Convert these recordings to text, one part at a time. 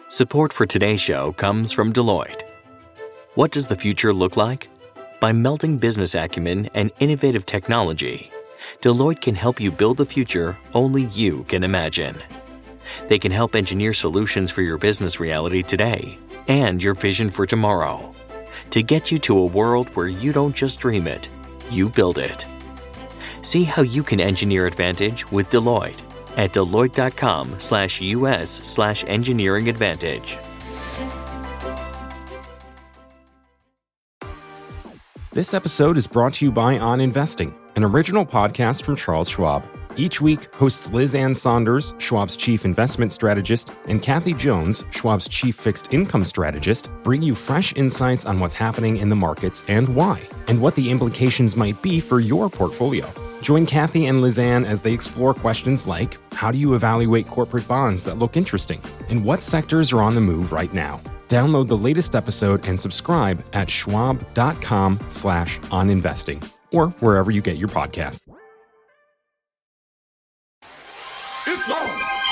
Support for today's show comes from Deloitte. What does the future look like? By melding business acumen and innovative technology, Deloitte can help you build the future only you can imagine. They can help engineer solutions for your business reality today and your vision for tomorrow to get you to a world where you don't just dream it, you build it. See how you can engineer advantage with Deloitte at deloitte.com/US/engineering advantage. This episode is brought to you by On Investing, an original podcast from Charles Schwab. Each week, hosts Liz Ann Saunders, Schwab's chief investment strategist, and Kathy Jones, Schwab's chief fixed income strategist, bring you fresh insights on what's happening in the markets and why, and what the implications might be for your portfolio. Join Kathy and Liz Ann as they explore questions like, how do you evaluate corporate bonds that look interesting? And what sectors are on the move right now? Download the latest episode and subscribe at schwab.com/oninvesting or wherever you get your podcast. It's on!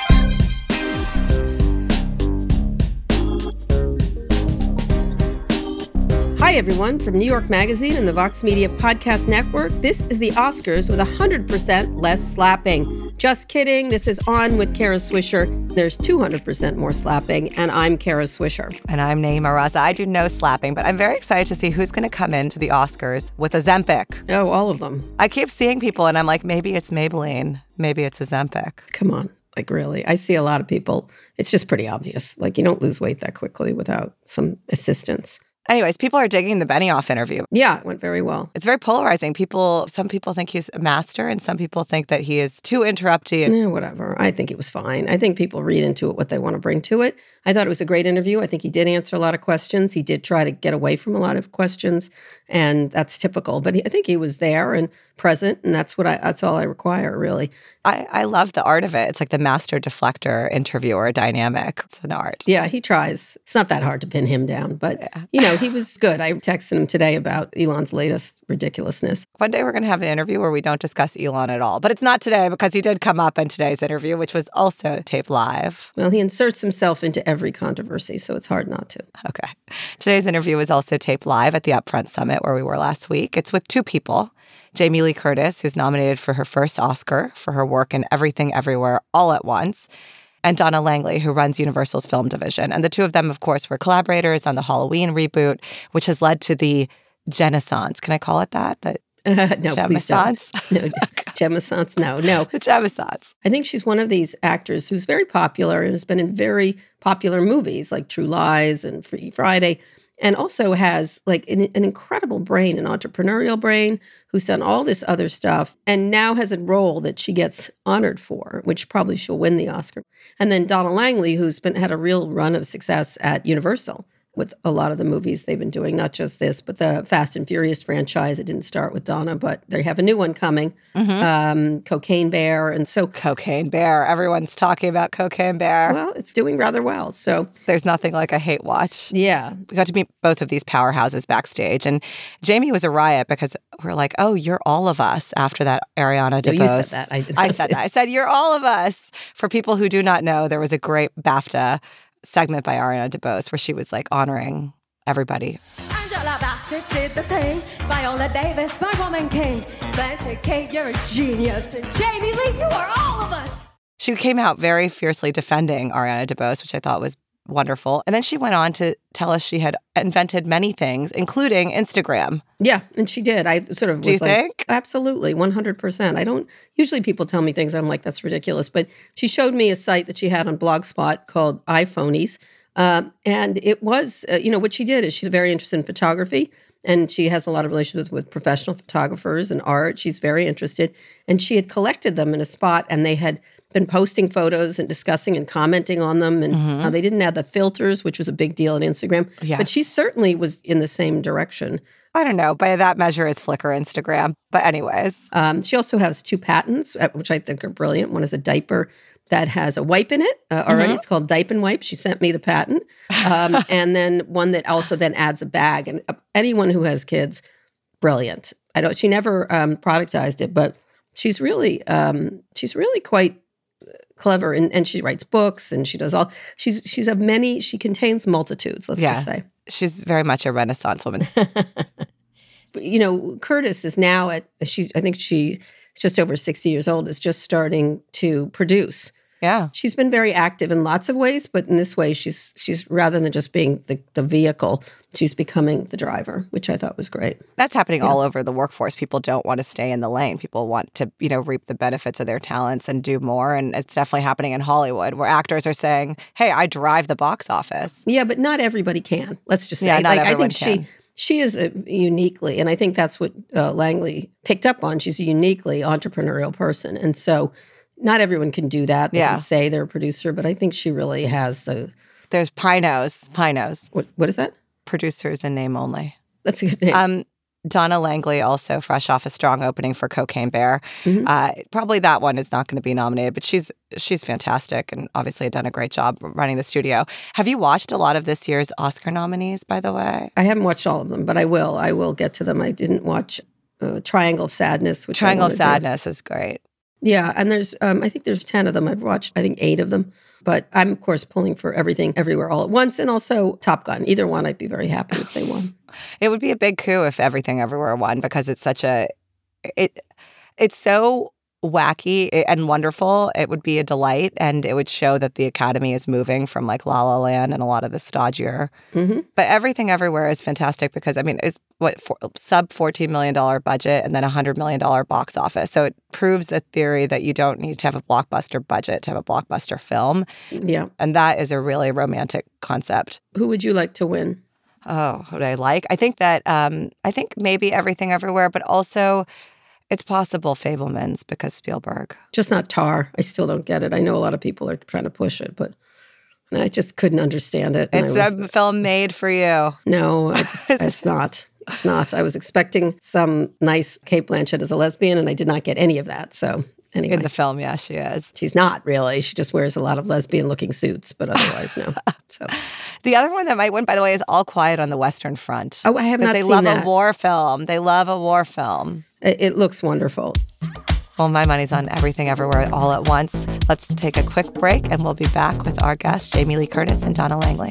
Hi, everyone. From New York Magazine and the Vox Media Podcast Network, this is the Oscars with 100% less slapping. Just kidding. This is On with Kara Swisher. There's 200% more slapping, and I'm Kara Swisher. And I'm Naima Raza. I do no slapping, but I'm very excited to see who's going to come into the Oscars with Ozempic. Oh, all of them. I keep seeing people, and I'm like, maybe it's Maybelline. Maybe it's Ozempic. Come on. Like, really. I see a lot of people. It's just pretty obvious. Like, you don't lose weight that quickly without some assistance. Anyways, people are digging the Benioff interview. Yeah, it went very well. It's very polarizing. Some people think he's a master, and some people think that he is too interrupty. Whatever. I think it was fine. I think people read into it what they want to bring to it. I thought it was a great interview. I think he did answer a lot of questions. He did try to get away from a lot of questions, and that's typical. But I think he was there and present, and that's all I require, really. I love the art of it. It's like the master deflector interviewer dynamic. It's an art. Yeah, he tries. It's not that hard to pin him down, but, he was good. I texted him today about Elon's latest ridiculousness. One day we're going to have an interview where we don't discuss Elon at all. But it's not today because he did come up in today's interview, which was also taped live. Well, he inserts himself into every controversy, so it's hard not to. Okay. Today's interview was also taped live at the Upfront Summit where we were last week. It's with two people. Jamie Lee Curtis, who's nominated for her first Oscar for her work in Everything Everywhere All at Once, and Donna Langley, who runs Universal's film division. And the two of them, of course, were collaborators on the Halloween reboot, which has led to the Genaissance. Can I call it that? No, please don't. No, Genaissance, no. The Genaissance. I think she's one of these actors who's very popular and has been in very popular movies like True Lies and Freaky Friday, and also has like an incredible brain, an entrepreneurial brain, who's done all this other stuff and now has a role that she gets honored for, which probably she'll win the Oscar. And then Donna Langley, who's had a real run of success at Universal with a lot of the movies they've been doing, not just this, but the Fast and Furious franchise. It didn't start with Donna, but they have a new one coming, Cocaine Bear. And so Cocaine Bear. Everyone's talking about Cocaine Bear. Well, it's doing rather well. So there's nothing like a hate watch. Yeah. We got to meet both of these powerhouses backstage. And Jamie was a riot because we're like, oh, you're all of us after that Ariana DeBose. No, you said that. I said that. I said, you're all of us. For people who do not know, there was a great BAFTA segment by Ariana DeBose where she was like honoring everybody. Angela Bassett did the thing. Viola Davis, my woman king. Blanche Kate, you're a genius. And Jamie Lee, you are all of us. She came out very fiercely defending Ariana DeBose, which I thought was wonderful. And then she went on to tell us she had invented many things, including Instagram. Yeah, and she did. I sort of was Do you think? Absolutely, 100%. I don't, usually people tell me things, I'm like, that's ridiculous. But she showed me a site that she had on Blogspot called iPhonies. And it was, what she did is she's very interested in photography. And she has a lot of relations with professional photographers and art. She's very interested. And she had collected them in a spot, and they had been posting photos and discussing and commenting on them. And they didn't have the filters, which was a big deal on Instagram. Yes. But she certainly was in the same direction. I don't know. By that measure, it's Flickr, Instagram. But anyways. She also has 2 patents, which I think are brilliant. One is a diaper that has a wipe in it already. It's called Dipe and Wipe. She sent me the patent. And then one that also then adds a bag. And anyone who has kids, brilliant. She never productized it, but she's really quite clever, and she writes books, and she does all. She's of many. She contains multitudes. Let's just say she's very much a Renaissance woman. But, Curtis is now I think she's just over 60 years old. Is just starting to produce. Yeah. She's been very active in lots of ways, but in this way, she's rather than just being the vehicle, she's becoming the driver, which I thought was great. That's happening all over the workforce. People don't want to stay in the lane. People want to, reap the benefits of their talents and do more. And it's definitely happening in Hollywood where actors are saying, hey, I drive the box office. Yeah, but not everybody can. Let's just say. Yeah, not everyone I think can. She is uniquely, and I think that's what Langley picked up on. She's a uniquely entrepreneurial person. And so not everyone can do that. They can say they're a producer, but I think she really has There's Pinos. What is that? Producers in name only. That's a good name. Donna Langley, also fresh off a strong opening for Cocaine Bear. Mm-hmm. Probably that one is not going to be nominated, but she's fantastic and obviously done a great job running the studio. Have you watched a lot of this year's Oscar nominees, by the way? I haven't watched all of them, but I will. I will get to them. I didn't watch Triangle of Sadness. Which Triangle of Sadness is great. Yeah, and there's I think there's 10 of them. I've watched, I think, 8 of them. But I'm, of course, pulling for Everything Everywhere All at Once and also Top Gun. Either one, I'd be very happy if they won. It would be a big coup if Everything Everywhere won because it's such it's so wacky and wonderful. It would be a delight, and it would show that the Academy is moving from like La La Land and a lot of the stodgier. Mm-hmm. But Everything Everywhere is fantastic because, it's sub $14 million budget and then $100 million box office. So it proves a theory that you don't need to have a blockbuster budget to have a blockbuster film. Yeah. And that is a really romantic concept. Who would you like to win? Oh, who do I like? I think that, I think maybe Everything Everywhere, but also it's possible Fabelmans because Spielberg. Just not Tar. I still don't get it. I know a lot of people are trying to push it, but I just couldn't understand it. It's a film made for you. No, it's not. It's not. I was expecting some nice Cate Blanchett as a lesbian, and I did not get any of that. So anyway. In the film, yeah, she is. She's not really. She just wears a lot of lesbian-looking suits, but otherwise, no. So the other one that might win, by the way, is All Quiet on the Western Front. Oh, I have not seen that. They love a war film. They love a war film. It looks wonderful. Well, my money's on Everything Everywhere All at Once. Let's take a quick break, and we'll be back with our guests, Jamie Lee Curtis and Donna Langley.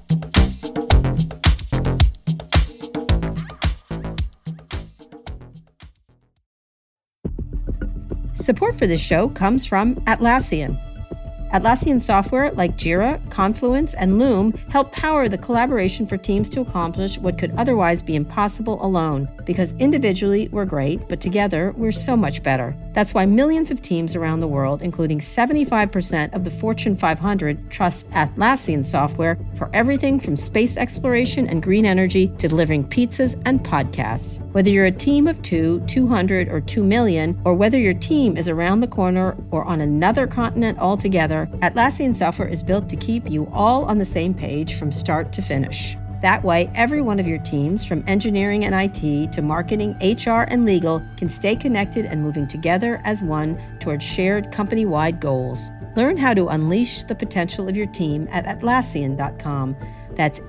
Support for this show comes from Atlassian. Atlassian software like Jira, Confluence, and Loom help power the collaboration for teams to accomplish what could otherwise be impossible alone. Because individually, we're great, but together, we're so much better. That's why millions of teams around the world, including 75% of the Fortune 500, trust Atlassian software for everything from space exploration and green energy to delivering pizzas and podcasts. Whether you're a team of 2, 200, or 2 million, or whether your team is around the corner or on another continent altogether, Atlassian software is built to keep you all on the same page from start to finish. That way, every one of your teams, from engineering and IT to marketing, HR, and legal, can stay connected and moving together as one towards shared company-wide goals. Learn how to unleash the potential of your team at Atlassian.com. That's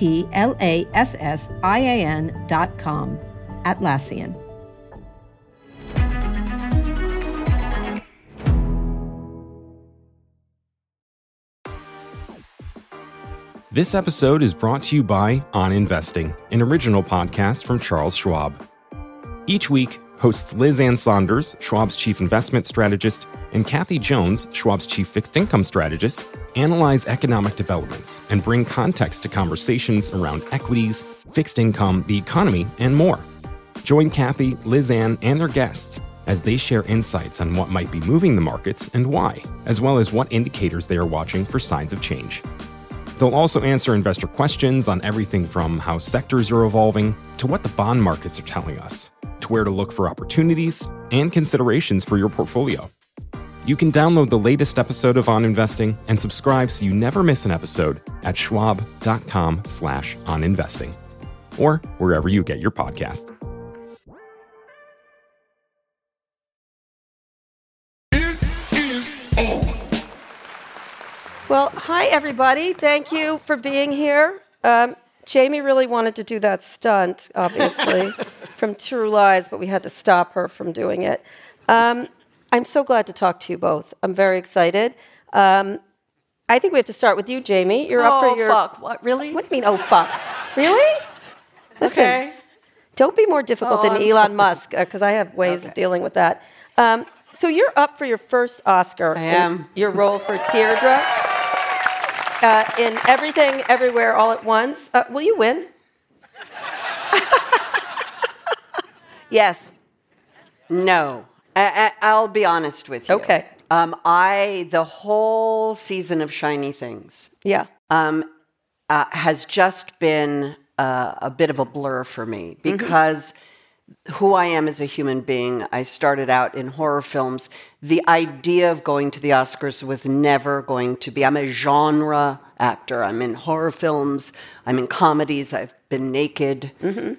Atlassian.com. Atlassian. This episode is brought to you by On Investing, an original podcast from Charles Schwab. Each week, hosts Liz Ann Saunders, Schwab's chief investment strategist, and Kathy Jones, Schwab's chief fixed income strategist, analyze economic developments and bring context to conversations around equities, fixed income, the economy, and more. Join Kathy, Liz Ann, and their guests as they share insights on what might be moving the markets and why, as well as what indicators they are watching for signs of change. They'll also answer investor questions on everything from how sectors are evolving to what the bond markets are telling us, to where to look for opportunities and considerations for your portfolio. You can download the latest episode of On Investing and subscribe so you never miss an episode at schwab.com/oninvesting or wherever you get your podcasts. Well, hi, everybody. Thank you for being here. Jamie really wanted to do that stunt, obviously, from True Lies, but we had to stop her from doing it. I'm so glad to talk to you both. I'm very excited. I think we have to start with you, Jamie. You're up for your... Oh, fuck. What, really? What do you mean, oh, fuck? Really? Listen, Okay. don't be more difficult than I'm Elon Musk, because I have ways of dealing with that. So you're up for your first Oscar. I am. Your role for Deirdre in Everything, Everywhere, All at Once. Will you win? Yes. No. I'll be honest with you. Okay. The whole season of Shiny Things Yeah. has just been a bit of a blur for me because who I am as a human being, I started out in horror films. The idea of going to the Oscars was never going to be. I'm a genre actor. I'm in horror films. I'm in comedies. I've been naked.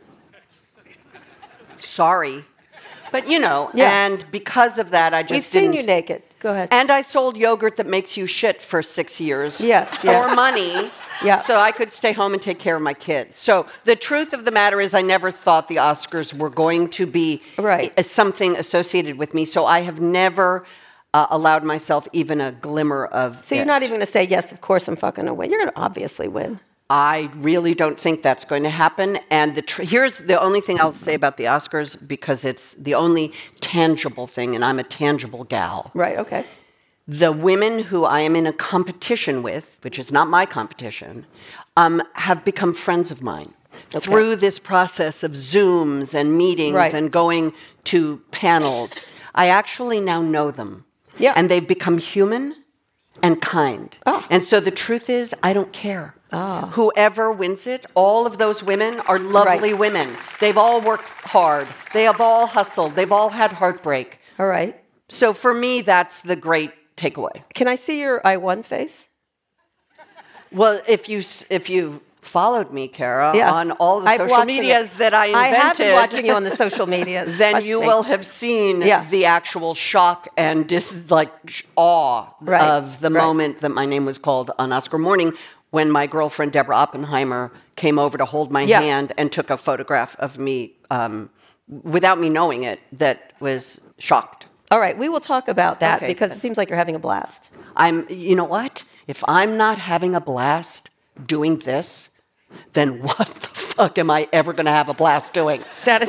Sorry. But, and because of that, I just We've seen you naked. Go ahead. And I sold yogurt that makes you shit for 6 years. Yes. For money. Yeah. So I could stay home and take care of my kids. So the truth of the matter is I never thought the Oscars were going to be something associated with me. So I have never allowed myself even a glimmer of So you're not even going to say, yes, of course I'm fucking going to win. You're going to obviously win. I really don't think that's going to happen. And here's the only thing I'll say about the Oscars, because it's the only tangible thing, and I'm a tangible gal. Right, okay. The women who I am in a competition with, which is not my competition, have become friends of mine through this process of Zooms and meetings and going to panels. I actually now know them. Yeah. And they've become human and kind. Oh. And so the truth is, I don't care. Whoever wins it, all of those women are lovely women. They've all worked hard. They have all hustled. They've all had heartbreak. All right. So for me, that's the great takeaway. Can I see your I won face? Well, if you followed me, Kara, on all the social medias that I invented, I have been watching you on the social medias. Then you will have seen the actual shock and awe of the moment that my name was called on Oscar morning, when my girlfriend Deborah Oppenheimer came over to hold my hand and took a photograph of me without me knowing it. That was shocked. All right, we will talk about that because it seems like you're having a blast. You know what? If I'm not having a blast doing this, then what the fuck am I ever going to have a blast doing? That is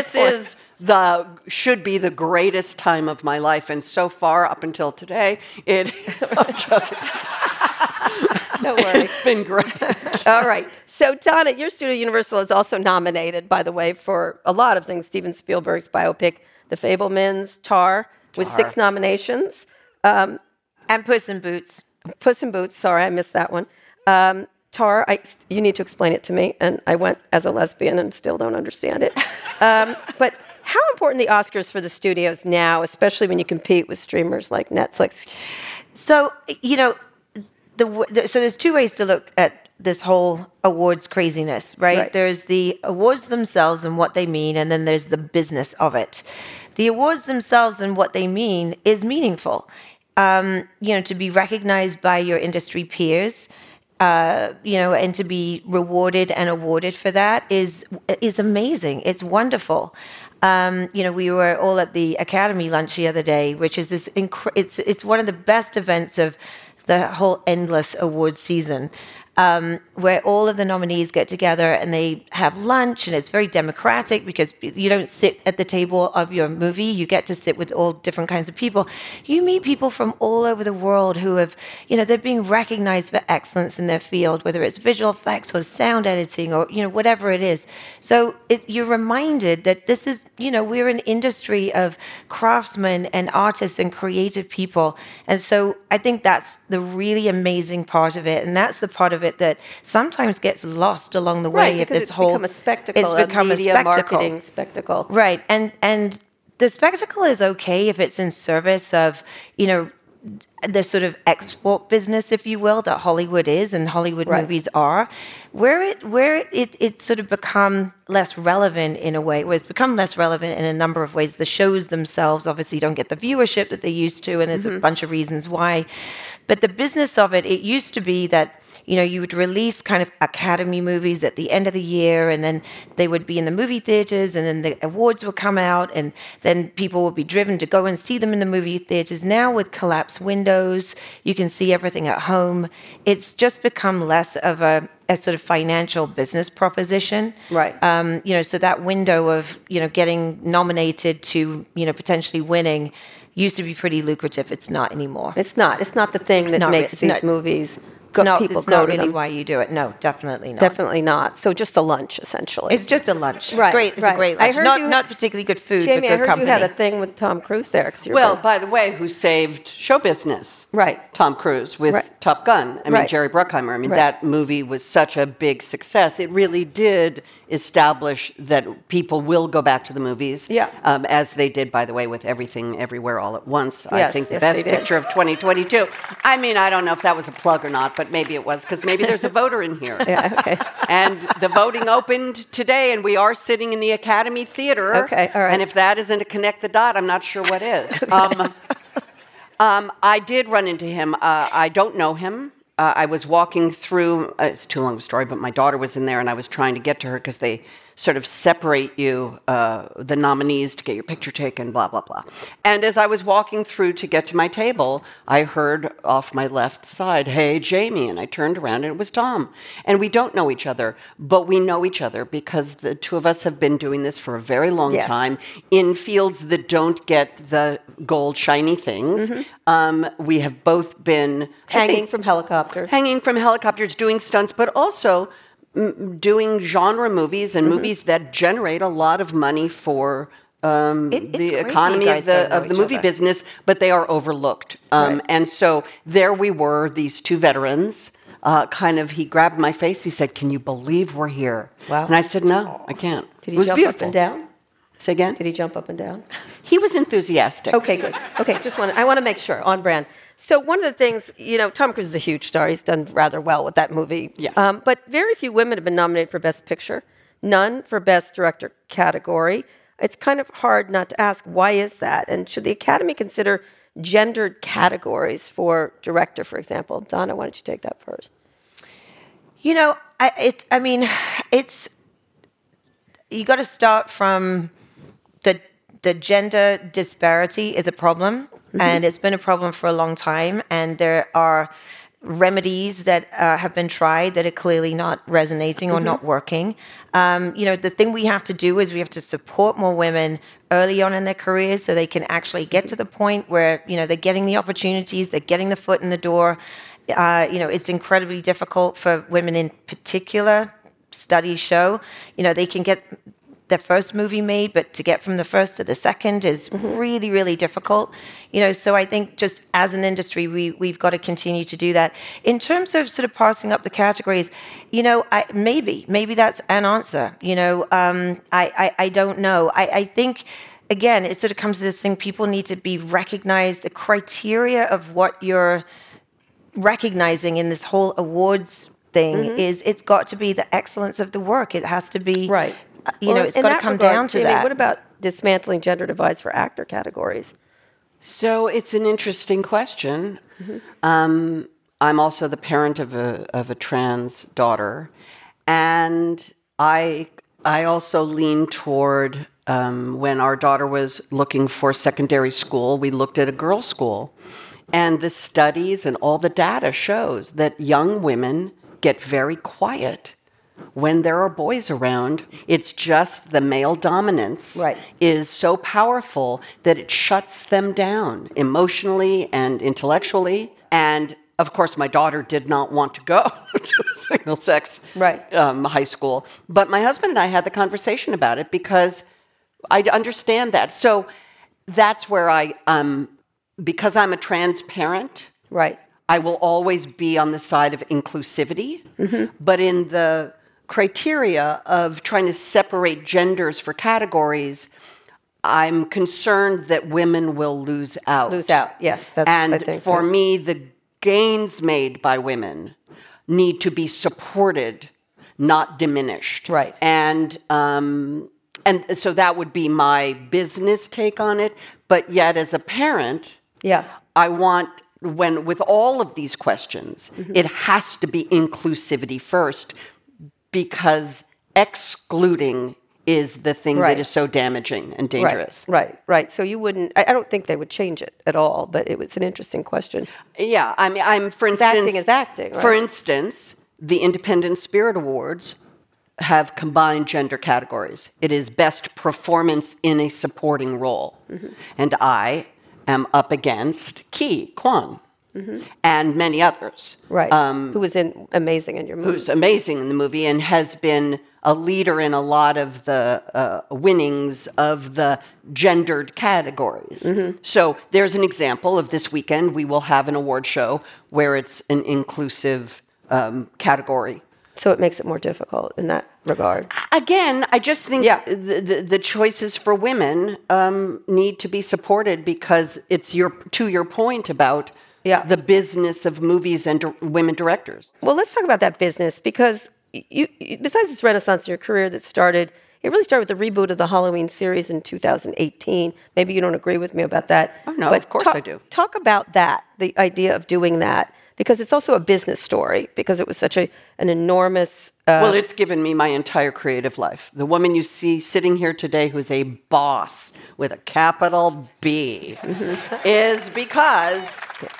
should be the greatest time of my life, and so far up until today, I'm joking. No worries. It's been great. All right. So, Donna, your Studio Universal is also nominated, by the way, for a lot of things. Steven Spielberg's biopic, The Fabelmans, Tar, with 6 nominations. And Puss in Boots. Puss in Boots. Sorry, I missed that one. Tar, you need to explain it to me. And I went as a lesbian and still don't understand it. But how important the Oscars for the studios now, especially when you compete with streamers like Netflix? So, so there's 2 ways to look at this whole awards craziness, right? There's the awards themselves and what they mean, and then there's the business of it. The awards themselves and what they mean is meaningful. To be recognized by your industry peers, and to be rewarded and awarded for that is amazing. It's wonderful. We were all at the Academy lunch the other day, which is this. It's one of the best events of the whole endless awards season, where all of the nominees get together and they have lunch, and it's very democratic because you don't sit at the table of your movie. You get to sit with all different kinds of people. You meet people from all over the world who have, they're being recognized for excellence in their field, whether it's visual effects or sound editing or, whatever it is. So you're reminded that this is, we're an industry of craftsmen and artists and creative people. And so I think that's the really amazing part of it. And that's the part of it that sometimes gets lost along the way. Because it's become a spectacle. It's become a media marketing spectacle. Right. And the spectacle is okay if it's in service of, the sort of export business, if you will, that Hollywood is and Hollywood movies are, where it sort of become less relevant in a way. Well, it's become less relevant in a number of ways. The shows themselves obviously don't get the viewership that they used to, and there's a bunch of reasons why. But the business of it used to be that, you would release kind of Academy movies at the end of the year, and then they would be in the movie theaters, and then the awards would come out, and then people would be driven to go and see them in the movie theaters. Now with collapsed windows, you can see everything at home. It's just become less of a sort of financial business proposition. Right. So that window of, getting nominated to, potentially winning used to be pretty lucrative. It's not anymore. It's not the thing that makes these movies people it's go not to really them. why you do it. No, definitely not. Definitely not. So just the lunch, essentially. It's just a lunch. Right, It's great. It's right. a great I lunch. heard Not particularly good food, Jamie, but good I heard company. you had a thing with Tom Cruise there. Well, by the way, who saved show business? Right. Tom Cruise with Right. Top Gun. I mean, Right. Jerry Bruckheimer. I mean, Right. that movie was such a big success. It really did establish that people will go back to the movies. Yeah. As they did, by the way, with Everything Everywhere All at Once. I Yes, think the yes, best they did. picture of 2022. I mean, I don't know if that was a plug or not, but maybe it was, because maybe there's a voter in here. Yeah, okay. And the voting opened today, and we are sitting in the Academy Theater. Okay, all right. And if that isn't a connect the dot, I'm not sure what is. I did run into him. I don't know him. I was walking through, it's too long a story, but my daughter was in there, and I was trying to get to her because they sort of separate you, the nominees, to get your picture taken, blah, blah, blah. And as I was walking through to get to my table, I heard off my left side, "Hey, Jamie," and I turned around, and it was Tom. And we don't know each other, but we know each other because the two of us have been doing this for a very long Yes. time in fields that don't get the gold, shiny things. We have both been Hanging from helicopters. hanging from helicopters, doing stunts, but also doing genre movies and movies that generate a lot of money for It's the crazy economy you of guys don't know the each movie other. business, but they are overlooked. And so there we were, these two veterans. He grabbed my face. He said, "Can you believe we're here?" Wow. And I said, "No, I can't." Did It he was jump beautiful. up and down? Say again? Did he jump up and down? He was enthusiastic. Okay, good. Okay, I want to make sure, on brand. So one of the things, Tom Cruise is a huge star. He's done rather well with that movie. Yes. But very few women have been nominated for Best Picture, none for Best Director category. It's kind of hard not to ask, why is that? And should the Academy consider gendered categories for director, for example? Donna, why don't you take that first? It's you got to start from the gender disparity is a problem, and it's been a problem for a long time. And there are remedies that have been tried that are clearly not resonating or not working. The thing we have to do is we have to support more women early on in their careers so they can actually get to the point where they're getting the opportunities, they're getting the foot in the door. It's incredibly difficult for women in particular. Studies show, they can get their first movie made, but to get from the first to the second is really, really difficult. So I think just as an industry, we've got to continue to do that. In terms of sort of passing up the categories, maybe that's an answer. I don't know. I think, again, it sort of comes to this thing, people need to be recognized. The criteria of what you're recognizing in this whole awards thing is it's got to be the excellence of the work. It has to be, Right. It's got to come down to Jamie, that. what about dismantling gender divides for actor categories? So it's an interesting question. I'm also the parent of a trans daughter, and I also lean toward when our daughter was looking for secondary school, we looked at a girls' school, and the studies and all the data shows that young women get very quiet when there are boys around. It's just the male dominance is so powerful that it shuts them down emotionally and intellectually. And of course, my daughter did not want to go to a single-sex high school. But my husband and I had the conversation about it because I understand that. So that's where because I'm a trans parent, I will always be on the side of inclusivity. But in the criteria of trying to separate genders for categories, I'm concerned that women will lose out. Yes. And I think for me, the gains made by women need to be supported, not diminished. Right. And so that would be my business take on it. But yet, as a parent, I want when with all of these questions, it has to be inclusivity first, because excluding is the thing that is so damaging and dangerous. Right. So you wouldn't, I don't think they would change it at all, but it's an interesting question. Yeah, I mean, for instance... Acting is acting, right? For instance, the Independent Spirit Awards have combined gender categories. It is best performance in a supporting role. And I am up against Ki Kwan and many others. Right. Who was amazing in your movie. Who's amazing in the movie and has been a leader in a lot of the winnings of the gendered categories. So there's an example of this weekend. We will have an award show where it's an inclusive category. So it makes it more difficult in that regard. Again, I just think the choices for women need to be supported, because it's to your point about the business of movies and women directors. Well, let's talk about that business, because you, besides this renaissance in your career that started, it really started with the reboot of the Halloween series in 2018. Maybe you don't agree with me about that. Oh, no, but of course I do. Talk about that, the idea of doing that, because it's also a business story, because it was such an enormous... well, it's given me my entire creative life. The woman you see sitting here today, who's a boss with a capital B, is because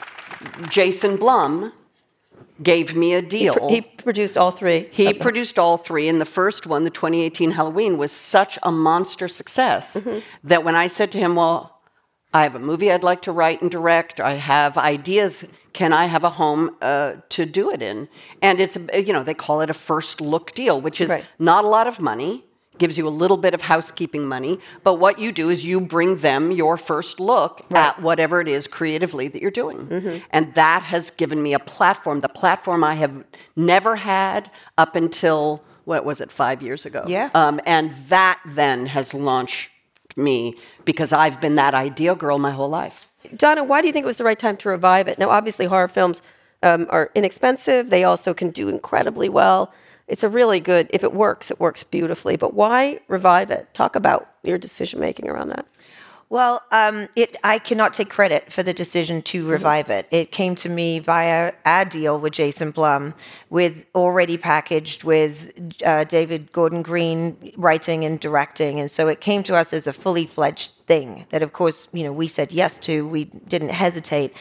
Jason Blum gave me a deal. He produced all three. He produced all three, and the first one, the 2018 Halloween, was such a monster success that when I said to him, well, I have a movie I'd like to write and direct, I have ideas, can I have a home to do it in? And it's, they call it a first look deal, which is not a lot of money, gives you a little bit of housekeeping money, but what you do is you bring them your first look at whatever it is creatively that you're doing. And that has given me a platform, the platform I have never had up until, 5 years ago? Yeah. And that then has launched me, because I've been that idea girl my whole life. Donna, why do you think it was the right time to revive it? Now, obviously, horror films are inexpensive. They also can do incredibly well. It's a really good, if it works beautifully. But why revive it? Talk about your decision-making around that. Well, I cannot take credit for the decision to revive it. It came to me via a deal with Jason Blum, with already packaged with David Gordon Green writing and directing. And so it came to us as a fully fledged thing that, of course, we said yes to. We didn't hesitate.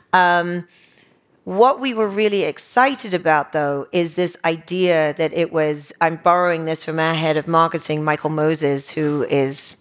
What we were really excited about, though, is this idea that it was, I'm borrowing this from our head of marketing, Michael Moses, who is,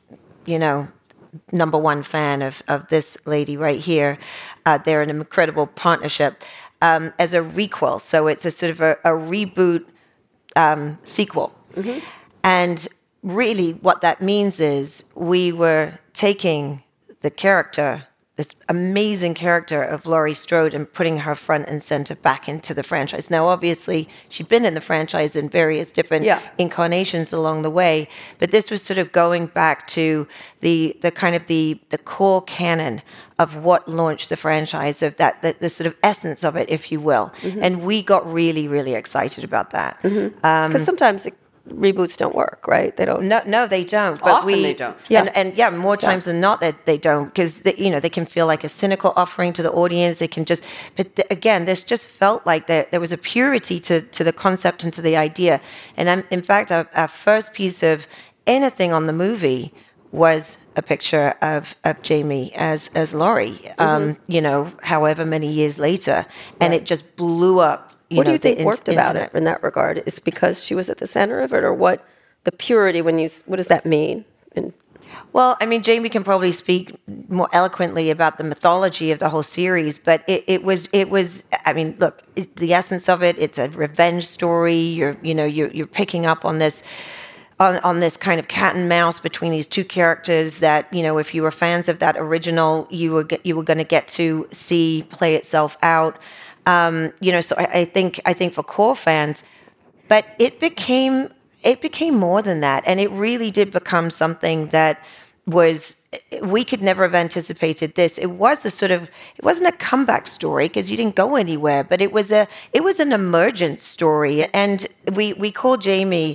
number one fan of this lady right here. They're an incredible partnership as a requel. So it's a sort of a reboot sequel. And really what that means is we were taking the character, this amazing character of Laurie Strode, and putting her front and center back into the franchise. Now, obviously, she'd been in the franchise in various different incarnations along the way, but this was sort of going back to the kind of the core canon of what launched the franchise, of that the sort of essence of it, if you will. And we got really, really excited about that. Because sometimes reboots don't work, right? They don't. No, they don't. But often they don't. And more times than not that they don't, because they can feel like a cynical offering to the audience. They can just, again, this just felt like there was a purity to the concept and to the idea. And in fact, our first piece of anything on the movie was a picture of Jamie as Laurie. However many years later, and it just blew up. What do you think worked about it in that regard? Is because she was at the center of it, or what? The purity, what does that mean? Well, I mean, Jamie can probably speak more eloquently about the mythology of the whole series, but it was. I mean, look, the essence of it. It's a revenge story. You're picking up on this. On this kind of cat and mouse between these two characters that, if you were fans of that original, you were going to get to see play itself out. So I think for core fans, but it became more than that, and it really did become something that was, we could never have anticipated this. It wasn't a comeback story because you didn't go anywhere, but it was an emergent story, and we called Jamie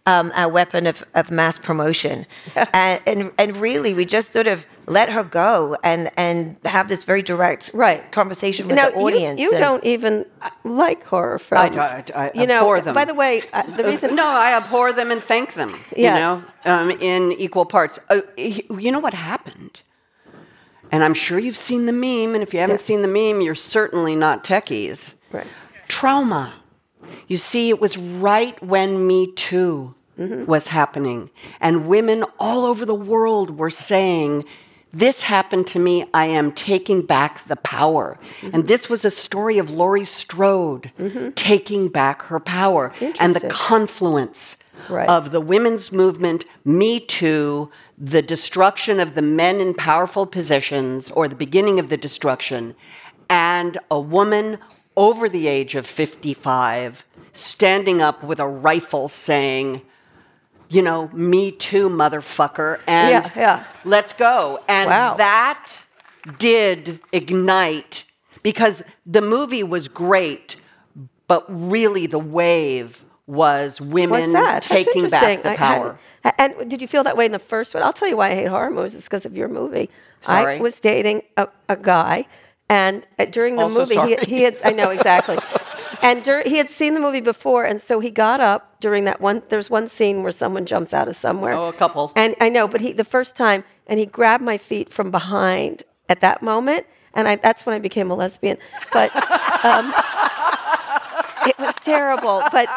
our weapon of mass promotion. And really, we just sort of let her go and have this very direct conversation with now, the audience. You don't even like horror films. I abhor them. By the way, the reason... No, I abhor them and thank them, Yes. in equal parts. You know what happened? And I'm sure you've seen the meme, and if you haven't seen the meme, you're certainly not techies. Right. Trauma. You see, it was right when Me Too was happening, and women all over the world were saying, this happened to me, I am taking back the power. And this was a story of Laurie Strode taking back her power, and the confluence of the women's movement, Me Too, the destruction of the men in powerful positions, or the beginning of the destruction, and a woman over the age of 55 standing up with a rifle saying, Me Too, motherfucker, and let's go. And that did ignite, because the movie was great, but really the wave was women taking back the power. And did you feel that way in the first one? I'll tell you why I hate horror movies. It's because of your movie. Sorry. I was dating a guy, and during the Also movie, he had, I know, exactly. And he had seen the movie before, and so he got up during that one. There's one scene where someone jumps out of somewhere. Oh, a couple. And I know, but the first time, and he grabbed my feet from behind at that moment, and that's when I became a lesbian. But it was terrible. But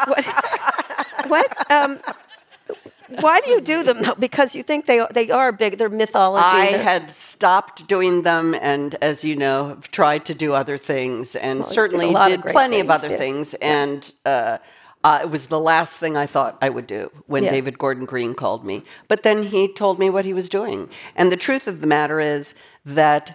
why do you do them, though? Because you think they are big, they're mythology. I had stopped doing them, and as you know, have tried to do other things, and certainly did plenty of other things. And it was the last thing I thought I would do when David Gordon Green called me. But then he told me what he was doing. And the truth of the matter is that,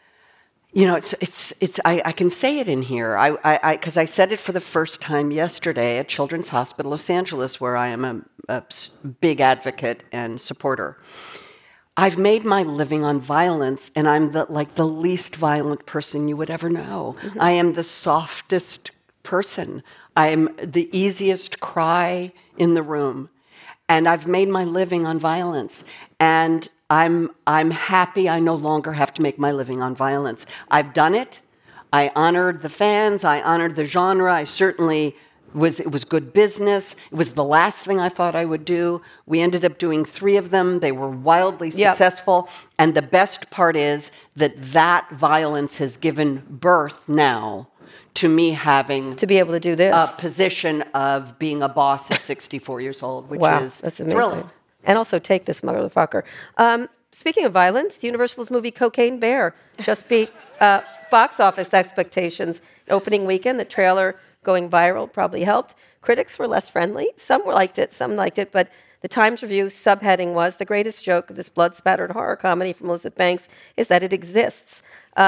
I can say it in here, because I said it for the first time yesterday at Children's Hospital Los Angeles, where I am a big advocate and supporter. I've made my living on violence, and I'm the least violent person you would ever know. I am the softest person. I am the easiest cry in the room, and I've made my living on violence. And I'm happy I no longer have to make my living on violence. I've done it. I honored the fans. I honored the genre. I certainly it was good business. It was the last thing I thought I would do. We ended up doing 3 of them. They were wildly successful. And the best part is that violence has given birth now to me having to be able to do this, a position of being a boss at 64 years old, which is that's amazing. Thrilling. And also take this motherfucker. Speaking of violence, Universal's movie Cocaine Bear just beat box office expectations. Opening weekend, the trailer going viral probably helped. Critics were less friendly. Some liked it, but the Times Review subheading was, the greatest joke of this blood-spattered horror comedy from Elizabeth Banks is that it exists.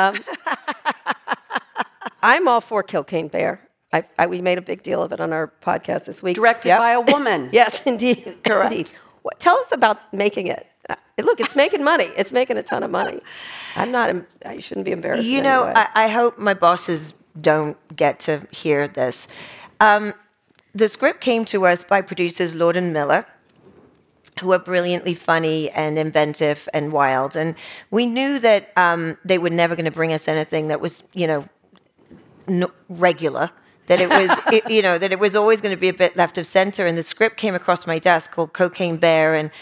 I'm all for Cocaine Bear. We made a big deal of it on our podcast this week. Directed by a woman. Yes, indeed. Correct. Indeed. Tell us about making it. Look, it's making money. It's making a ton of money. I shouldn't be embarrassed. I hope my bosses don't get to hear this. The script came to us by producers Lord and Miller, who are brilliantly funny and inventive and wild. And we knew that they were never going to bring us anything that was, regular. That it was, that it was always going to be a bit left of center. And the script came across my desk called Cocaine Bear, and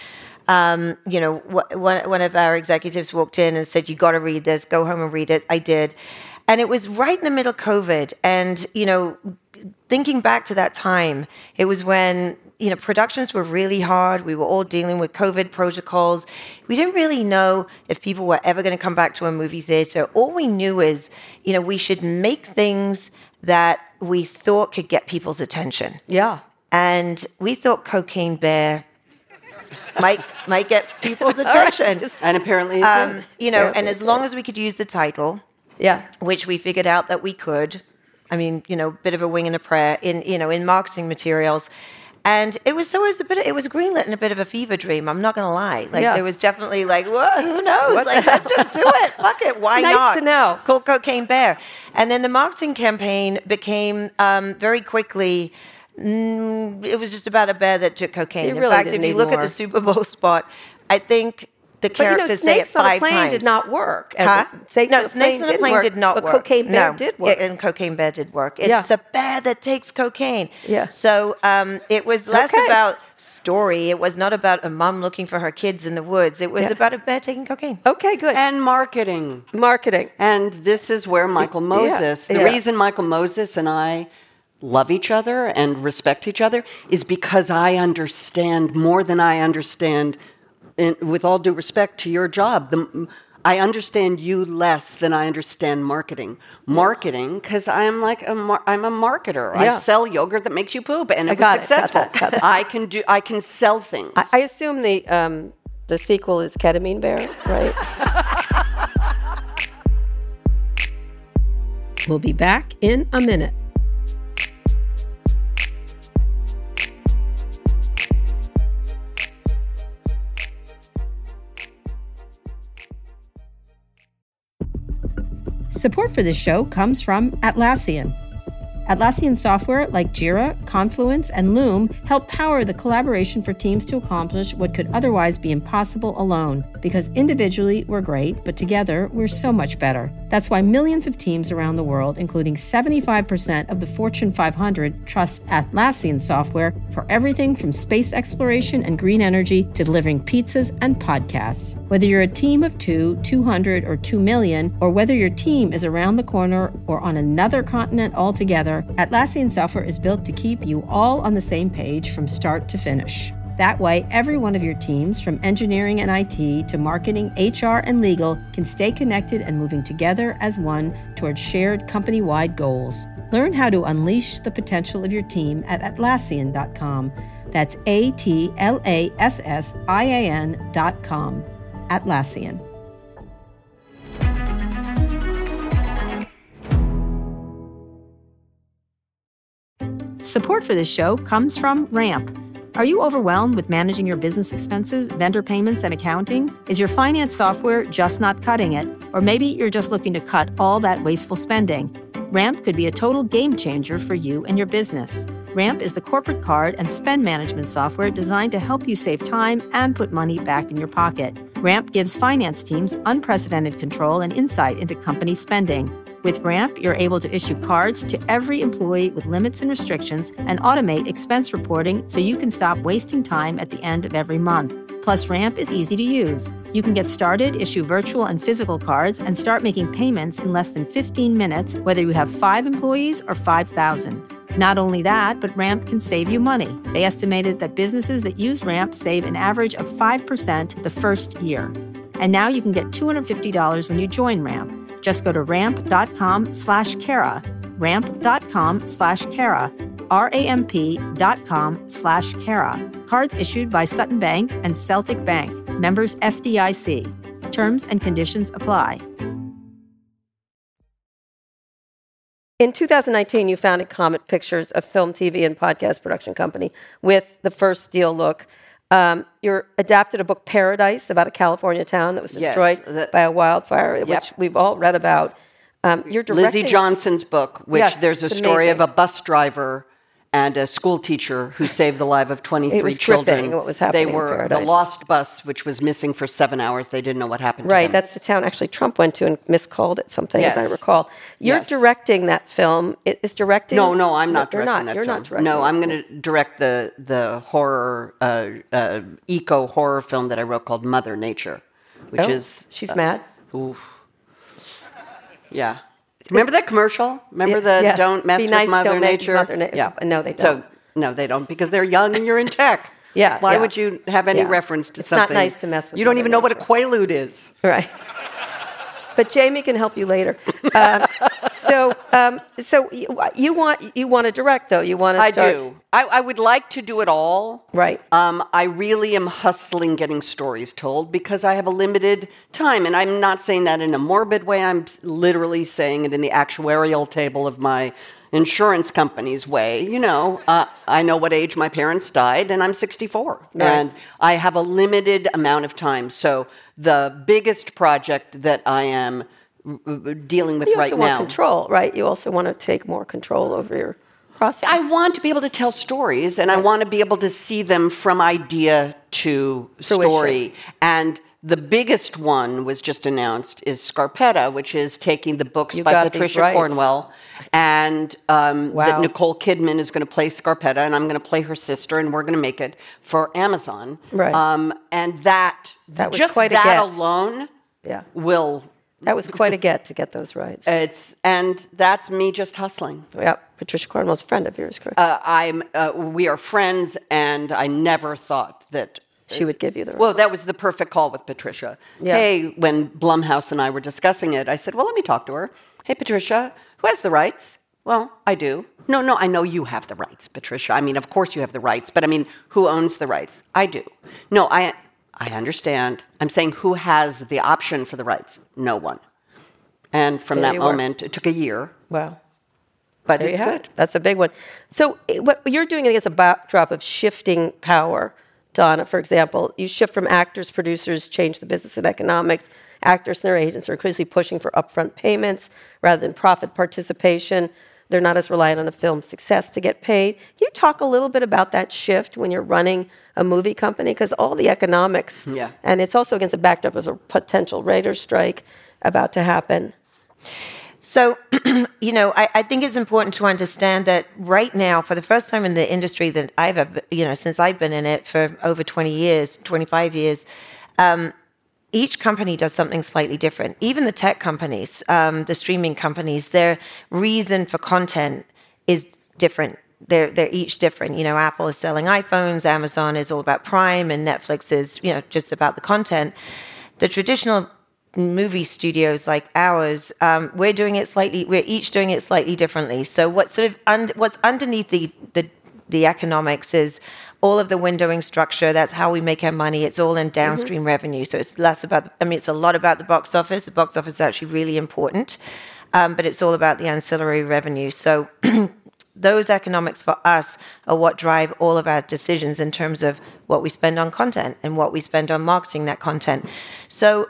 one of our executives walked in and said, "You got to read this. Go home and read it." I did, and it was right in the middle of COVID. And thinking back to that time, it was when productions were really hard. We were all dealing with COVID protocols. We didn't really know if people were ever going to come back to a movie theater. All we knew is, we should make things that we thought could get people's attention. Yeah. And we thought Cocaine Bear might get people's attention. And apparently it did. And as long as we could use the title, which we figured out that we could, bit of a wing and a prayer in marketing materials. And it was greenlit in a bit of a fever dream. I'm not going to lie. There was definitely who knows? Let's just do it. Fuck it. Why not? Nice to know. It's called Cocaine Bear. And then the marketing campaign became very quickly It was just about a bear that took cocaine. You In really fact, didn't if you need look at more. the Super Bowl spot, I think the characters say it Snakes on a 5 Plane times. did not work. Huh? Snakes on a Snakes on a Plane did not but work. Cocaine Bear did work. And Cocaine Bear did work. It's Yeah. a bear that takes cocaine. Yeah. So it was less Okay. about story. It was not about a mom looking for her kids in the woods. It was Yeah. about a bear taking cocaine. Okay, good. And marketing. Marketing. And this is where Michael Moses, the yeah. reason Michael Moses and I love each other and respect each other is because I understand more than I understand, with all due respect to your job. I understand you less than I understand marketing. Marketing, because I'm I'm a marketer. Yeah. I sell yogurt that makes you poop, and it was got it. successful. Got that. I can sell things. I assume the sequel is Ketamine Bear, right? We'll be back in a minute. Support for this show comes from Atlassian. Atlassian software like Jira, Confluence, and Loom help power the collaboration for teams to accomplish what could otherwise be impossible alone. Because individually, we're great, but together, we're so much better. That's why millions of teams around the world, including 75% of the Fortune 500, trust Atlassian software for everything from space exploration and green energy to delivering pizzas and podcasts. Whether you're a team of 2, 200, or 2 million, or whether your team is around the corner or on another continent altogether, Atlassian software is built to keep you all on the same page from start to finish. That way, every one of your teams, from engineering and IT to marketing, HR, and legal, can stay connected and moving together as one towards shared company-wide goals. Learn how to unleash the potential of your team at Atlassian.com. That's Atlassian.com. Atlassian. Support for this show comes from Ramp. Are you overwhelmed with managing your business expenses, vendor payments, and accounting? Is your finance software just not cutting it? Or maybe you're just looking to cut all that wasteful spending. Ramp could be a total game changer for you and your business. Ramp is the corporate card and spend management software designed to help you save time and put money back in your pocket. Ramp gives finance teams unprecedented control and insight into company spending. With Ramp, you're able to issue cards to every employee with limits and restrictions and automate expense reporting so you can stop wasting time at the end of every month. Plus, Ramp is easy to use. You can get started, issue virtual and physical cards, and start making payments in less than 15 minutes, whether you have 5 employees or 5,000. Not only that, but Ramp can save you money. They estimated that businesses that use Ramp save an average of 5% the first year. And now you can get $250 when you join Ramp. Just go to ramp.com/Kara, ramp.com/Kara, ramp.com/Kara. Cards issued by Sutton Bank and Celtic Bank, members FDIC. Terms and conditions apply. In 2019, you founded Comet Pictures, a film, TV, and podcast production company, with the first deal look. You adapted a book, Paradise, about a California town that was destroyed by a wildfire, which we've all read about. You're directing Lizzie Johnson's book, which there's a story amazing. of a bus driver and a school teacher who saved the life of 23 It was children. gripping what was happening They in were the Paradise. lost bus, which was missing for 7 hours. They didn't know what happened to Right, them. that's the town actually Trump went to and miscalled it something, as I Yes. recall. You're Yes. directing that film. Is directing? No, I'm not You're directing that You're film. not directing No, it. I'm going to direct the horror, eco horror film that I wrote called Mother Nature, which is She's mad. Oof. Yeah. Remember that commercial? Remember Yes. don't mess Be with nice, Mother don't make Nature? Mother Nature. Yeah. No, they So don't. no, they don't, because they're young and you're in tech. Yeah, Why yeah. would you have any Yeah. reference to It's not something? nice to mess with You don't Mother even know what a Nature. quaalude is. Right. But Jamie can help you later. So you want to direct, though. You want to I start. do. I would like to do it all. Right. I really am hustling getting stories told because I have a limited time. And I'm not saying that in a morbid way. I'm literally saying it in the actuarial table of my insurance company's way. You know, I know what age my parents died, and I'm 64. Right. And I have a limited amount of time. So the biggest project that I am dealing with You right also now. want control, right? You also want to take more control over your process? I want to be able to tell stories, and I want to be able to see them from idea to story. And the biggest one was just announced is Scarpetta, which is taking the books by Patricia Cornwell, and that Nicole Kidman is going to play Scarpetta, and I'm going to play her sister, and we're going to make it for Amazon. Right. And that was just quite that alone will. That was quite a get to get those rights. And that's me just hustling. Yeah, Patricia Cornwell's a friend of yours, correct? We are friends, and I never thought that she would give you the rights. Well, that was the perfect call with Patricia. Yeah. Hey, when Blumhouse and I were discussing it, I said, well, let me talk to her. Hey, Patricia, who has the rights? Well, I do. No, I know you have the rights, Patricia. I mean, of course you have the rights, but I mean, who owns the rights? I do. No, I understand. I'm saying who has the option for the rights? No one. And from that moment, it took a year. Wow. But it's good. That's a big one. So what you're doing against a backdrop of shifting power, Donna, for example, you shift from actors, producers, change the business and economics. Actors and their agents are increasingly pushing for upfront payments rather than profit participation. They're not as reliant on a film's success to get paid. Can you talk a little bit about that shift when you're running a movie company? Because all the economics, and it's also against the backdrop of a potential writer's strike about to happen. So, I think it's important to understand that right now, for the first time in the industry that I've ever, since I've been in it for over 20 years, 25 years, each company does something slightly different. Even the tech companies, the streaming companies, their reason for content is different. They're each different. Apple is selling iPhones, Amazon is all about Prime, and Netflix is, just about the content. The traditional movie studios like ours, we're each doing it slightly differently. So what's underneath the economics is all of the windowing structure. That's how we make our money. It's all in downstream revenue. So it's less about, it's a lot about the box office. The box office is actually really important, but it's all about the ancillary revenue. So those economics for us are what drive all of our decisions in terms of what we spend on content and what we spend on marketing that content. So,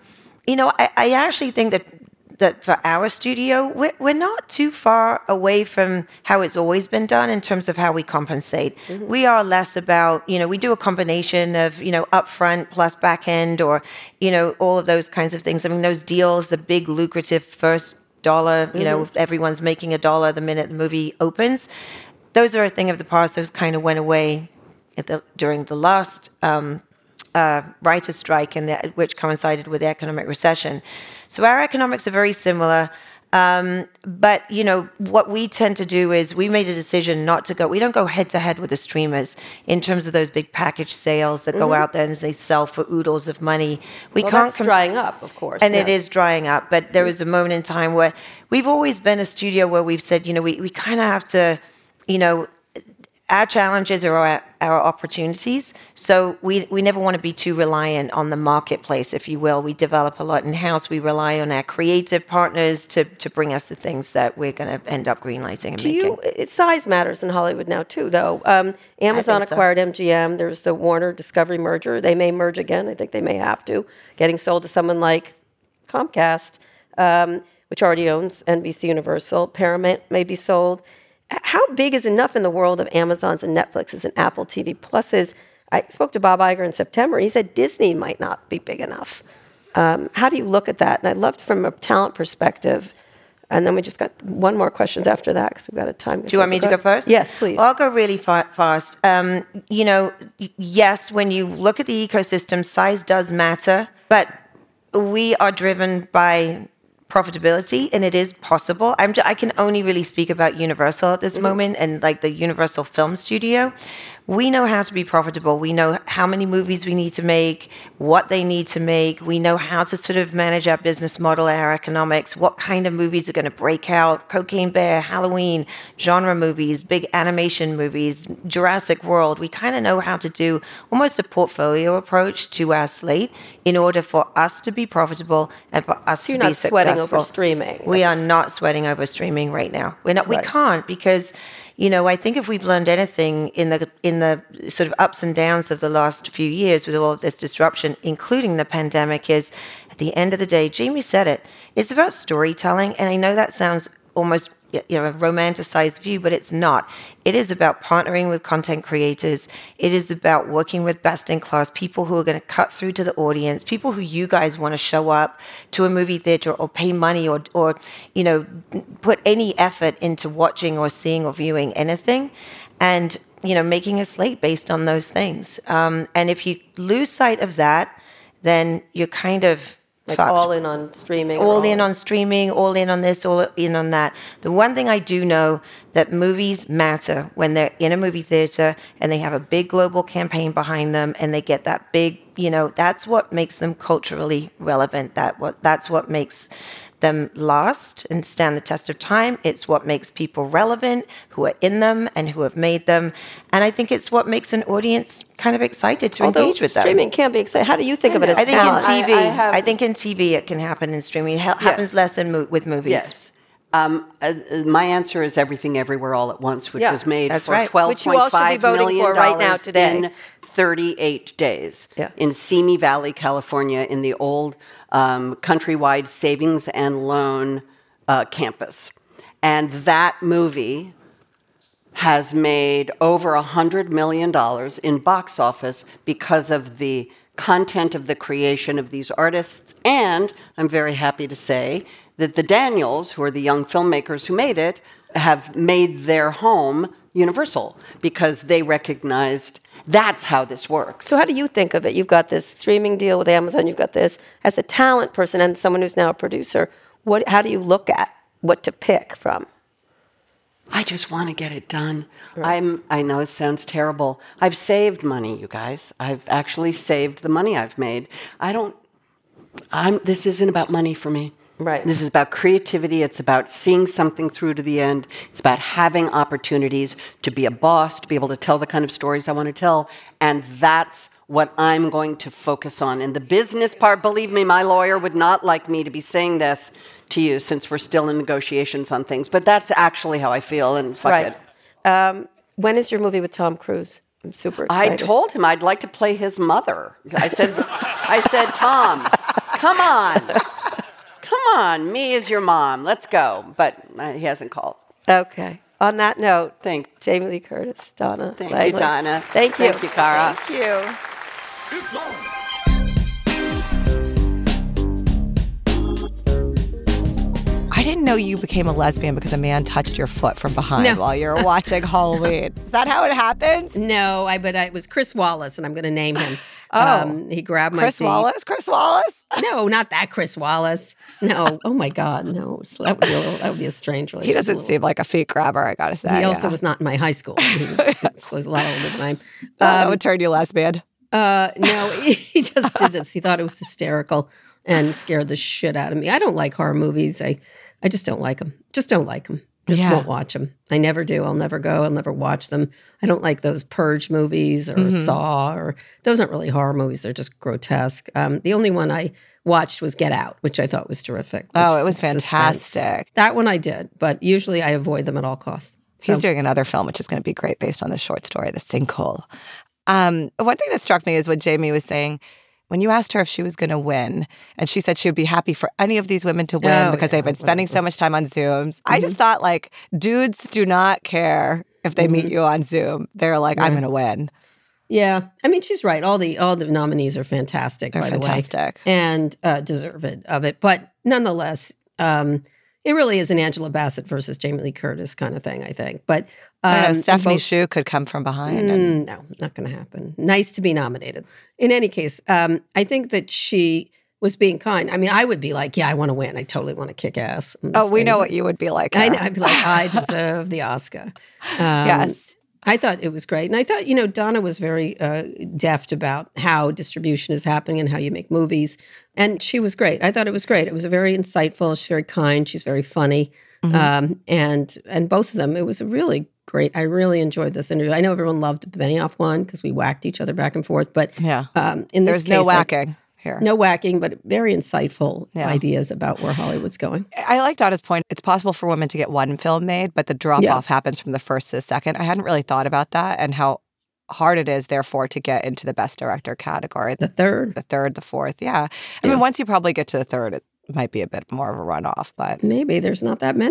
I actually think that for our studio, we're not too far away from how it's always been done in terms of how we compensate. Mm-hmm. We are less about, we do a combination of, upfront plus back end or, all of those kinds of things. I mean, those deals, the big lucrative first dollar, everyone's making $1 the minute the movie opens. Those are a thing of the past. Those kind of went away during the last writer's strike, which coincided with the economic recession. So our economics are very similar. But, what we tend to do is we made a decision we don't go head to head with the streamers in terms of those big package sales that go out there and they sell for oodles of money. That's drying up, of course. And it is drying up. But there was a moment in time where we've always been a studio where we've said, we kind of have to, our challenges are our opportunities. So we never want to be too reliant on the marketplace, if you will. We develop a lot in-house. We rely on our creative partners to bring us the things that we're going to end up greenlighting and making. Size matters in Hollywood now, too, though. Amazon acquired MGM. There's the Warner-Discovery merger. They may merge again. I think they may have to. Getting sold to someone like Comcast, which already owns NBC Universal. Paramount may be sold. How big is enough in the world of Amazons and Netflixes and Apple TV Pluses? I spoke to Bob Iger in September, and he said Disney might not be big enough. How do you look at that? And I'd love from a talent perspective, and then we just got one more questions after that because we've got a time. Do you want me to go first? Yes, please. Well, I'll go really fast. Yes, when you look at the ecosystem, size does matter, but we are driven by profitability, and it is possible. I can only really speak about Universal at this moment and like the Universal Film Studio. We know how to be profitable. We know how many movies we need to make, what they need to make. We know how to sort of manage our business model, our economics, what kind of movies are going to break out, Cocaine Bear, Halloween, genre movies, big animation movies, Jurassic World. We kind of know how to do almost a portfolio approach to our slate in order for us to be profitable and for us to be successful. You're not sweating over streaming. We are not sweating over streaming right now. We're not. Right. We can't because I think if we've learned anything in the sort of ups and downs of the last few years with all of this disruption, including the pandemic, is at the end of the day, Jamie said it, it's about storytelling. And I know that sounds almost a romanticized view, but it's not. It is about partnering with content creators. It is about working with best-in-class people who are going to cut through to the audience, people who you guys want to show up to a movie theater or pay money or put any effort into watching or seeing or viewing anything, and making a slate based on those things. And if you lose sight of that, then you're kind of fucked. All in on streaming. All in on streaming, all in on this, all in on that. The one thing I do know that movies matter when they're in a movie theater and they have a big global campaign behind them and they get that big, that's what makes them culturally relevant. That's what makes them last and stand the test of time. It's what makes people relevant who are in them and who have made them. And I think it's what makes an audience kind of excited to engage with them. Streaming can be exciting. How do you think of it as talent? I think in TV it can happen in streaming. It happens less with movies. Yes. My answer is Everything Everywhere All at Once, which was made for $12.5 million right now today. in 38 days in Simi Valley, California, in the old Countrywide Savings and Loan campus. And that movie has made over $100 million in box office because of the content of the creation of these artists. And I'm very happy to say that the Daniels, who are the young filmmakers who made it, have made their home Universal because they recognized that's how this works. So how do you think of it? You've got this streaming deal with Amazon. You've got this as a talent person and someone who's now a producer. How do you look at what to pick from? I just want to get it done. Right. I know it sounds terrible. I've saved money, you guys. I've actually saved the money I've made. This isn't about money for me. Right. This is about creativity. It's about seeing something through to the end. It's about having opportunities to be a boss, to be able to tell the kind of stories I want to tell. And that's what I'm going to focus on. And the business part, believe me, my lawyer would not like me to be saying this to you since we're still in negotiations on things. But that's actually how I feel, and fuck it. When is your movie with Tom Cruise? I'm super excited. I told him I'd like to play his mother. I said, Tom, come on, me as your mom. Let's go. But he hasn't called. Okay. On that note, thanks. Jamie Lee Curtis, Donna. Thank you, Donna. Thank you. Thank you, Cara. Thank you. It's on. I didn't know you became a lesbian because a man touched your foot from behind while you were watching Halloween. Is that how it happens? No, but it was Chris Wallace, and I'm going to name him. He grabbed my Chris feet. Wallace? Chris Wallace? No, not that Chris Wallace. No. Oh my God, no. So that would be a strange relationship. He doesn't seem like a feet grabber, I gotta say. He also was not in my high school. He was a lot older than I am. That would turn you lesbian. No, he just did this. He thought it was hysterical and scared the shit out of me. I don't like horror movies. I just don't like them. Just don't like them. Just won't watch them. I never do. I'll never go. I'll never watch them. I don't like those Purge movies or Saw, or those aren't really horror movies. They're just grotesque. The only one I watched was Get Out, which I thought was terrific. Oh, it was fantastic. Suspense. That one I did, but usually I avoid them at all costs. He's doing another film, which is going to be great based on the short story, The Sinkhole. One thing that struck me is what Jamie was saying. When you asked her if she was going to win, and she said she would be happy for any of these women to win because they've been spending so much time on Zooms. I just thought, like, dudes do not care if they meet you on Zoom. They're like, I'm going to win. Yeah. I mean, she's right. All the nominees are fantastic, They're by fantastic. the way, and deserving of it. But nonetheless, it really is an Angela Bassett versus Jamie Lee Curtis kind of thing, I think. But Stephanie Hsu could come from behind. No, not going to happen. Nice to be nominated. In any case, I think that she was being kind. I mean, I would be like, yeah, I want to win. I totally want to kick ass. We know what you would be like. I know. I'd be like, I deserve the Oscar. Yes. I thought it was great. And I thought, Donna was very deft about how distribution is happening and how you make movies. And she was great. I thought it was great. It was very insightful. She's very kind. She's very funny. And both of them, it was really great. I really enjoyed this interview. I know everyone loved the Benioff one because we whacked each other back and forth. But in this case, no whacking here. No whacking, but very insightful ideas about where Hollywood's going. I like Donna's point. It's possible for women to get one film made, but the drop-off happens from the first to the second. I hadn't really thought about that and how hard it is, therefore, to get into the Best Director category. The third, the fourth, I mean, once you probably get to the third, it might be a bit more of a runoff, but... Maybe. There's not that many.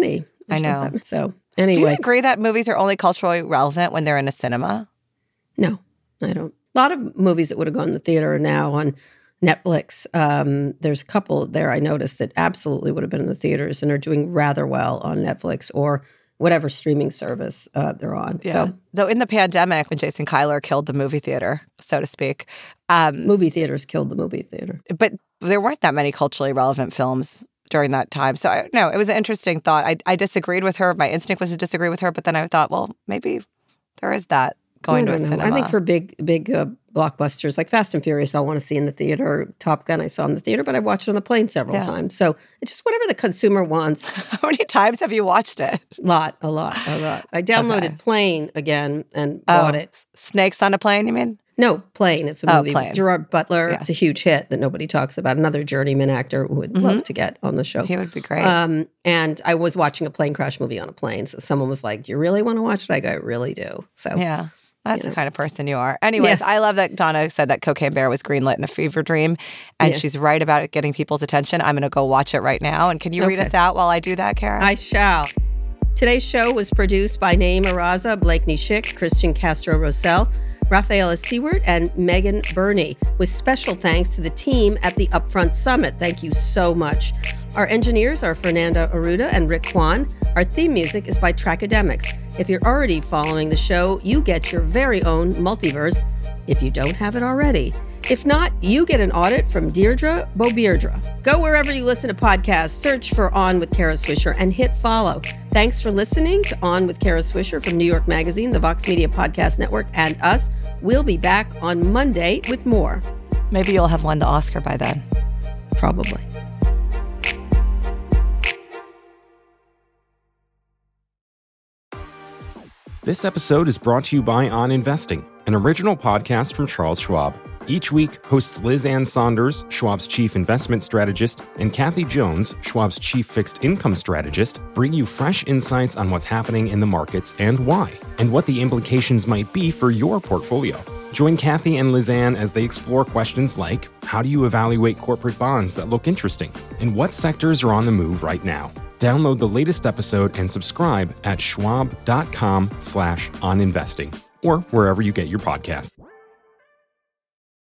I know. So anyway. Do you agree that movies are only culturally relevant when they're in a cinema? No, I don't. A lot of movies that would have gone to the theater are now on Netflix. There's a couple there I noticed that absolutely would have been in the theaters and are doing rather well on Netflix or whatever streaming service they're on. Yeah. So, though in the pandemic, when Jason Kyler killed the movie theater, so to speak. Movie theaters killed the movie theater. But there weren't that many culturally relevant films during that time. So, it was an interesting thought. I disagreed with her. My instinct was to disagree with her. But then I thought, well, maybe there is that going to a cinema. I think for big blockbusters like Fast and Furious, I'll want to see in the theater. Top Gun, I saw in the theater, but I watched it on the plane several times. So it's just whatever the consumer wants. How many times have you watched it? A lot. I downloaded Plane again and bought it. Snakes on a Plane, you mean? No, Plane. It's a movie Plane. with Gerard Butler. Yes. It's a huge hit that nobody talks about. Another journeyman actor who would love to get on the show. He would be great. And I was watching a plane crash movie on a plane. So someone was like, do you really want to watch it? I go, I really do. So yeah. That's the kind of person you are. Anyways, Yes. I love that Donna said that Cocaine Bear was greenlit in a fever dream, and she's right about it getting people's attention. I'm going to go watch it right now. And can you read us out while I do that, Kara? I shall. Today's show was produced by Naeem Araza, Blakeney Schick, Christian Castro-Rossell, Rafaela Seward, and Megan Burney, with special thanks to the team at the Upfront Summit. Thank you so much. Our engineers are Fernanda Aruda and Rick Kwan. Our theme music is by Trackademics. If you're already following the show, you get your very own multiverse if you don't have it already. If not, you get an audit from Deirdre Bobeirdre. Go wherever you listen to podcasts, search for On with Kara Swisher, and hit follow. Thanks for listening to On with Kara Swisher from New York Magazine, the Vox Media Podcast Network, and us. We'll be back on Monday with more. Maybe you'll have won the Oscar by then. Probably. This episode is brought to you by On Investing, an original podcast from Charles Schwab. Each week, hosts Liz Ann Saunders, Schwab's chief investment strategist, and Kathy Jones, Schwab's chief fixed income strategist, bring you fresh insights on what's happening in the markets and why, and what the implications might be for your portfolio. Join Kathy and Liz Ann as they explore questions like, how do you evaluate corporate bonds that look interesting? And what sectors are on the move right now? Download the latest episode and subscribe at schwab.com/oninvesting or wherever you get your podcasts.